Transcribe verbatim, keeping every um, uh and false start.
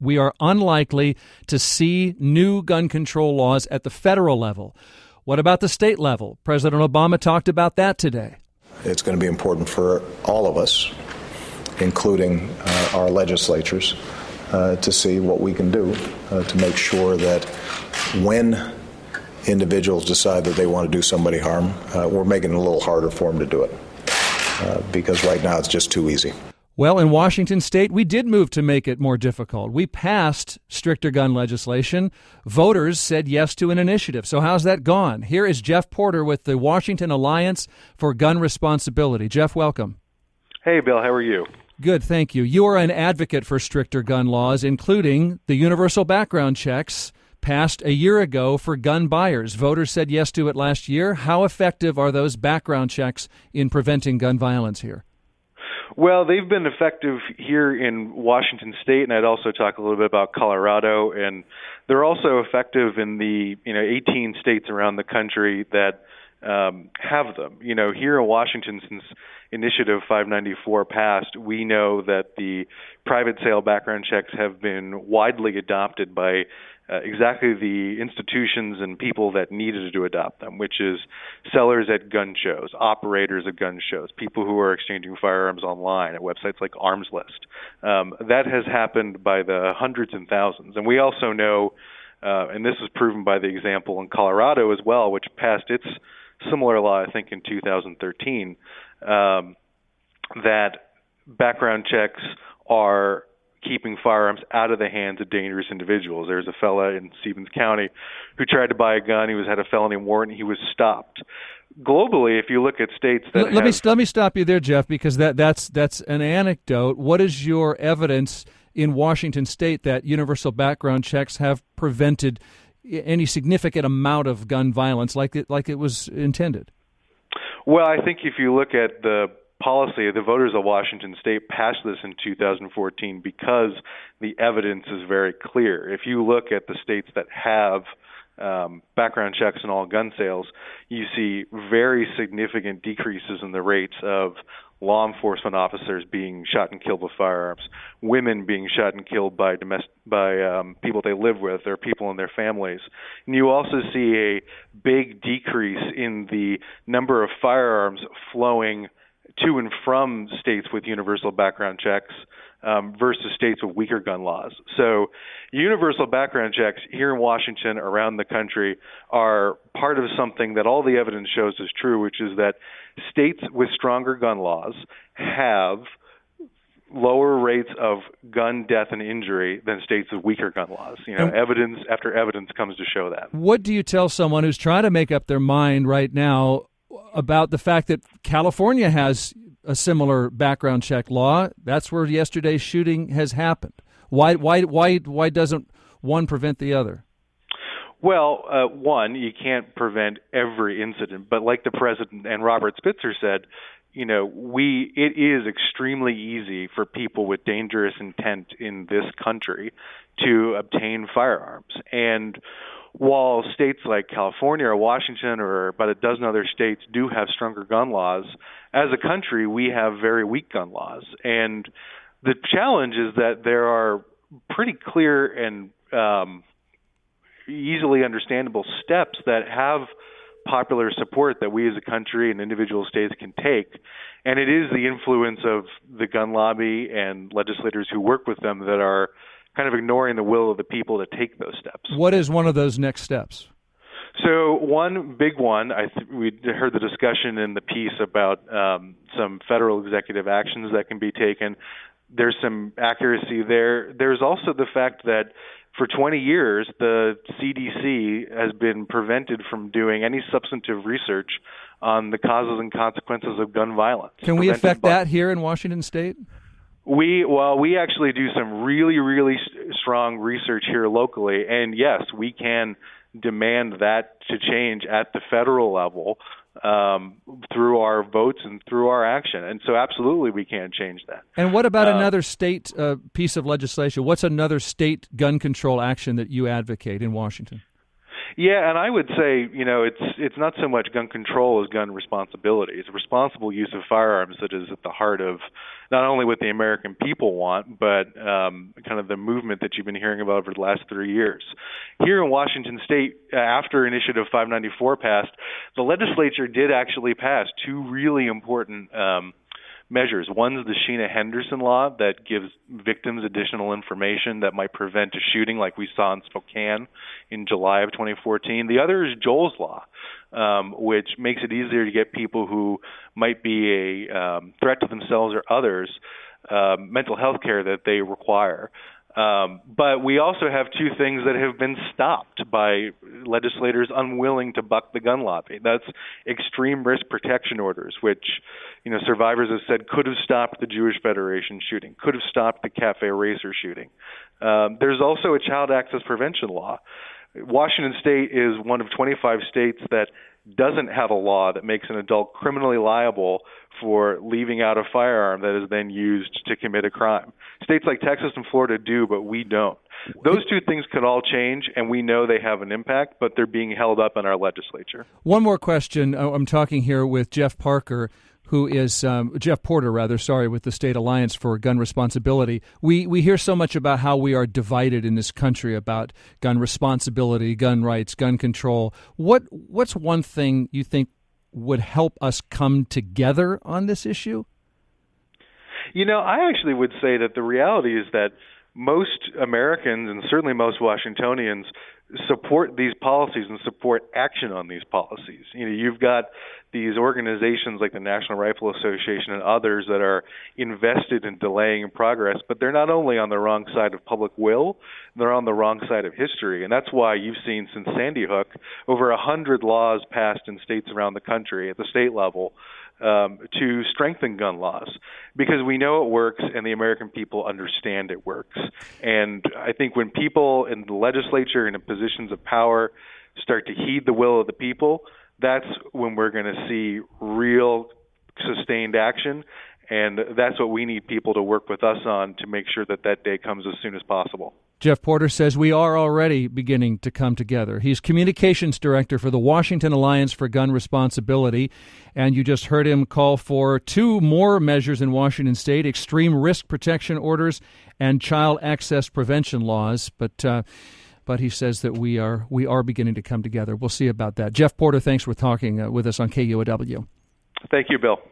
we are unlikely to see new gun control laws at the federal level. What about the state level? President Obama talked about that today. It's going to be important for all of us, including uh, our legislatures, uh, to see what we can do uh, to make sure that when individuals decide that they want to do somebody harm, uh, we're making it a little harder for them to do it, uh, because right now it's just too easy. Well, in Washington State, we did move to make it more difficult. We passed stricter gun legislation. Voters said yes to an initiative. So how's that gone? Here is Jeff Porter with the Washington Alliance for Gun Responsibility. Jeff, welcome. Hey, Bill. How are you? Good, thank you. You are an advocate for stricter gun laws, including the universal background checks passed a year ago for gun buyers. Voters said yes to it last year. How effective are those background checks in preventing gun violence here? Well, they've been effective here in Washington State, and I'd also talk a little bit about Colorado. And they're also effective in the you know eighteen states around the country that um, have them. You know, here in Washington, since Initiative five ninety-four passed, we know that the private sale background checks have been widely adopted by Uh, exactly the institutions and people that needed to adopt them, which is sellers at gun shows, operators at gun shows, people who are exchanging firearms online at websites like Arms List. Um, that has happened by the hundreds and thousands. And we also know, uh, and this is proven by the example in Colorado as well, which passed its similar law, I think, in two thousand thirteen, um, that background checks are keeping firearms out of the hands of dangerous individuals. There's a fella in Stevens County who tried to buy a gun. He was had a felony warrant. He was stopped. Globally, if you look at states that let, let have, me let me stop you there, Jeff, because that that's that's an anecdote. What is your evidence in Washington State that universal background checks have prevented any significant amount of gun violence, like it like it was intended? Well, I think if you look at the policy, the voters of Washington State passed this in two thousand fourteen because the evidence is very clear. If you look at the states that have um, background checks in all gun sales, you see very significant decreases in the rates of law enforcement officers being shot and killed with firearms, women being shot and killed by domestic by um, people they live with or people in their families. And you also see a big decrease in the number of firearms flowing to and from states with universal background checks um, versus states with weaker gun laws. So universal background checks here in Washington, around the country, are part of something that all the evidence shows is true, which is that states with stronger gun laws have lower rates of gun death and injury than states with weaker gun laws. You know, evidence after evidence comes to show that. What do you tell someone who's trying to make up their mind right now about the fact that California has a similar background check law? That's where yesterday's shooting has happened. Why why why why doesn't one prevent the other? Well, uh, one, you can't prevent every incident, but like the president and Robert Spitzer said, you know, we it is extremely easy for people with dangerous intent in this country to obtain firearms. And while states like California or Washington or about a dozen other states do have stronger gun laws, as a country, we have very weak gun laws. And the challenge is that there are pretty clear and um, easily understandable steps that have popular support that we as a country and individual states can take. And it is the influence of the gun lobby and legislators who work with them that are kind of ignoring the will of the people to take those steps. What is one of those next steps? So one big one, I th- we heard the discussion in the piece about um, some federal executive actions that can be taken. There's some accuracy there. There's also the fact that for twenty years, the C D C has been prevented from doing any substantive research on the causes and consequences of gun violence. Can we affect that here in Washington State? We well, we actually do some really, really strong research here locally, and yes, we can demand that to change at the federal level um, through our votes and through our action. And so, absolutely, we can change that. And what about uh, another state uh, piece of legislation? What's another state gun control action that you advocate in Washington? Yeah, and I would say, you know, it's it's not so much gun control as gun responsibility. It's responsible use of firearms that is at the heart of not only what the American people want, but um, kind of the movement that you've been hearing about over the last three years. Here in Washington State, after Initiative five ninety-four passed, the legislature did actually pass two really important um, measures. One's the Sheena Henderson law that gives victims additional information that might prevent a shooting like we saw in Spokane in July of twenty fourteen. The other is Joel's law, um, which makes it easier to get people who might be a um, threat to themselves or others uh, mental health care that they require. Um, but we also have two things that have been stopped by legislators unwilling to buck the gun lobby. That's extreme risk protection orders, which, you know, survivors have said could have stopped the Jewish Federation shooting, could have stopped the Cafe Racer shooting. Um, there's also a child access prevention law. Washington State is one of twenty-five states that doesn't have a law that makes an adult criminally liable for leaving out a firearm that is then used to commit a crime. States like Texas and Florida do, but we don't. Those two things could all change, and we know they have an impact, but they're being held up in our legislature. One more question. I'm talking here with Jeff Parker, who is um, Jeff Porter, rather, sorry, with the State Alliance for Gun Responsibility. We we hear so much about how we are divided in this country about gun responsibility, gun rights, gun control. What what's one thing you think would help us come together on this issue? You know, I actually would say that the reality is that most Americans, and certainly most Washingtonians, support these policies and support action on these policies. You know, you've got these organizations like the National Rifle Association and others that are invested in delaying progress, but they're not only on the wrong side of public will, they're on the wrong side of history. And that's why you've seen since Sandy Hook over a hundred laws passed in states around the country at the state level Um, to strengthen gun laws, because we know it works and the American people understand it works. And I think when people in the legislature and in positions of power start to heed the will of the people, that's when we're going to see real sustained action. And that's what we need people to work with us on to make sure that that day comes as soon as possible. Jeff Porter says we are already beginning to come together. He's communications director for the Washington Alliance for Gun Responsibility, and you just heard him call for two more measures in Washington State: extreme risk protection orders and child access prevention laws. But uh, but he says that we are we are beginning to come together. We'll see about that. Jeff Porter, thanks for talking uh, with us on K U O W. Thank you, Bill.